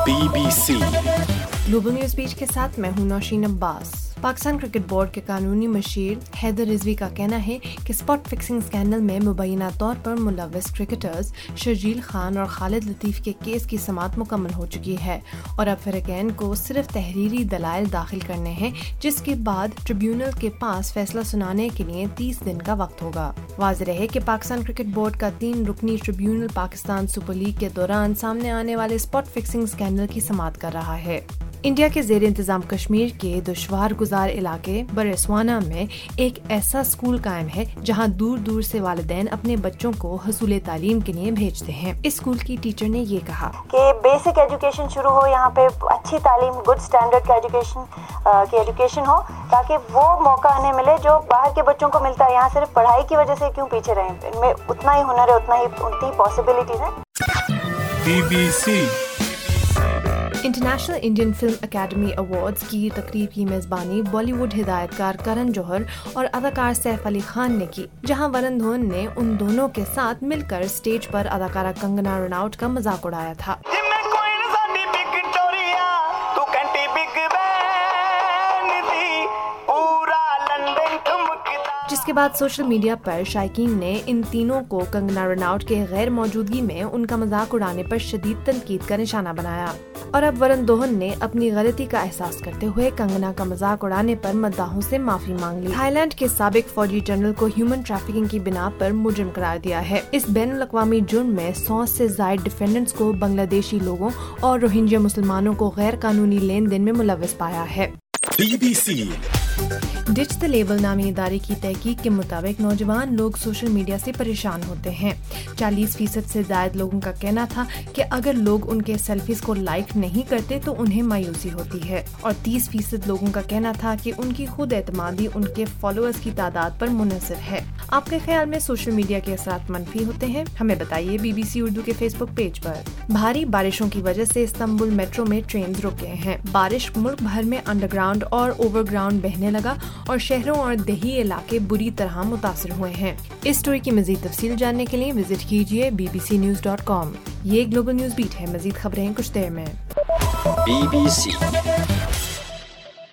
BBC global news बीच के साथ मैं हूं नौशीन अब्बास। पाकिस्तान क्रिकेट बोर्ड के कानूनी मशीर हैदर रिजवी का कहना है कि स्पॉट फिक्सिंग स्कैंडल में मुबैना तौर पर मुलव्वस क्रिकेटर्स शर्जील खान और खालिद लतीफ़ के केस की समाअत मुकम्मल हो चुकी है और अब फरीकैन को सिर्फ तहरीरी दलाइल दाखिल करने हैं, जिसके बाद ट्रिब्यूनल के पास फैसला सुनाने के लिए 30 दिन का वक्त होगा। वाज़ेह है कि पाकिस्तान क्रिकेट बोर्ड का 3 रुकनी ट्रिब्यूनल पाकिस्तान सुपर लीग के दौरान सामने आने वाले स्पॉट फिक्सिंग स्कैंडल की समाअत कर रहा है। इंडिया के ज़ेर इंतज़ाम कश्मीर के दुश्वार गुजार इलाके बरेस्वाना में एक ऐसा स्कूल कायम है जहां दूर दूर से वालिदैन अपने बच्चों को हसूल तालीम के लिए भेजते हैं। इस स्कूल की टीचर ने ये कहा कि बेसिक एजुकेशन शुरू हो, यहाँ पे अच्छी तालीम, गुड स्टैंडर्ड की एजुकेशन हो, ताकि वो मौका हमें मिले जो बाहर के बच्चों को मिलता है। यहाँ सिर्फ पढ़ाई की वजह से क्यों पीछे रहे, इनमें उतना ही हुनर है, उतनी पॉसिबिलिटीज है। BBC international Indian film academy awards की तकरीब की मेज़बानी बॉलीवुड हिदायतकार करण जौहर और अदाकार सैफ अली खान ने की, जहां वरुण धवन ने उन दोनों के साथ मिलकर स्टेज पर अदाकारा कंगना रनौत का मजाक उड़ाया था। जिसके बाद सोशल मीडिया पर शायकीन ने इन तीनों को कंगना रनौत के गैर मौजूदगी में उनका मजाक उड़ाने पर शदीद तनकीद का निशाना बनाया और अब वरुण धवन ने अपनी गलती का एहसास करते हुए कंगना का मजाक उड़ाने पर मद्दाहों से माफी मांग ली। थाईलैंड के साबिक फौजी जनरल को ह्यूमन ट्रैफिकिंग की बिना पर मुजरिम करार दिया है। इस बैनुल अक़वामी जुर्म में 100 से ज़ायद डिफेंडेंट्स को बांग्लादेशी लोगों और रोहिंग्या मुसलमानों को गैर कानूनी लेन देन में मुलव्वस पाया है। BBC डिच द लेबल नामी इदारे की तहकीक के मुताबिक नौजवान लोग सोशल मीडिया से परेशान होते हैं। 40% से ज़ायद लोगों का कहना था कि अगर लोग उनके सेल्फीज को लाइक नहीं करते तो उन्हें मायूसी होती है और 30% लोगों का कहना था कि उनकी खुद एतमादी उनके फॉलोअर्स की तादाद पर मुनहसर है। आपके ख्याल में सोशल मीडिया के असरात मनफी होते हैं? हमें बताइए BBC उर्दू के फेसबुक पेज पर। भारी बारिशों की वजह से इस्तांबुल मेट्रो में ट्रेन रुक गए हैं। बारिश मुल्क भर में अंडरग्राउंड और ओवरग्राउंड बहने लगा और शहरों और देही इलाके बुरी तरह मुतासिर हुए हैं। इस स्टोरी की मज़ीद तफसील जानने के लिए विजिट कीजिए bbcnews.com। ये ग्लोबल न्यूज बीट है। मज़ीद खबरें कुछ देर में। BBC